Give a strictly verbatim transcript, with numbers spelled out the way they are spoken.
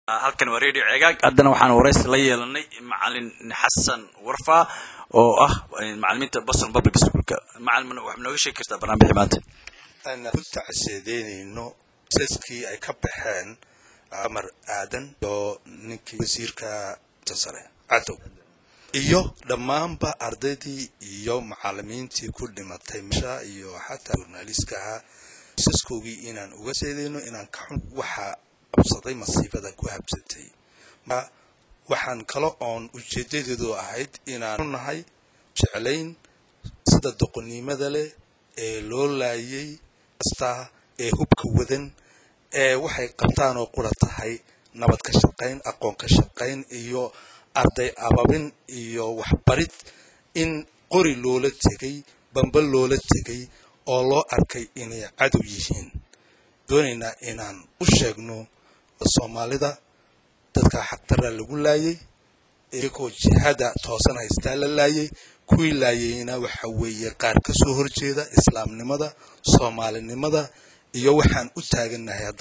halkan waa radio ceegaag haddana waxaan wareysi la yeelanay macallin xasan warfa oo ah macallimiinta Boston Public Schoolka macallin wax nooga sheegi kartaa barnaamijka maanta ana ku tacsiideynayno saskii ay ka baxeen amar aadan oo ninkii wasiirka tasare cadow iyo dhammaanba ardaydii iyo macallimiintii ku dhimatay meesha iyo xataa journaliska saskoogii inaan uga seedeyno inaan ka xun waxa absaday masiibada ku habsatay ma waxaan kala oon ujeedadeedu ahayd inaan nahay jecelayn sida doqonnimada leh ee loo laayay asta ee hubka wadan ee waxay qabtaan oo qura tahay nabad ka shaqayn aqoon ka shaqayn iyo arday ababin iyo waxbarid in qori loola tagay bambal loola tagay oo loo arkay inay cadow yihiin doonayna inaan u sheegno Soomaalida dadka xaqdarra lagu laayay iyagoo jihada toosan haysta la laayay kuwii laayayna waxa weeye qaar ka soo horjeeda islaamnimada Soomaalinimada iyo waxaan u taaganahay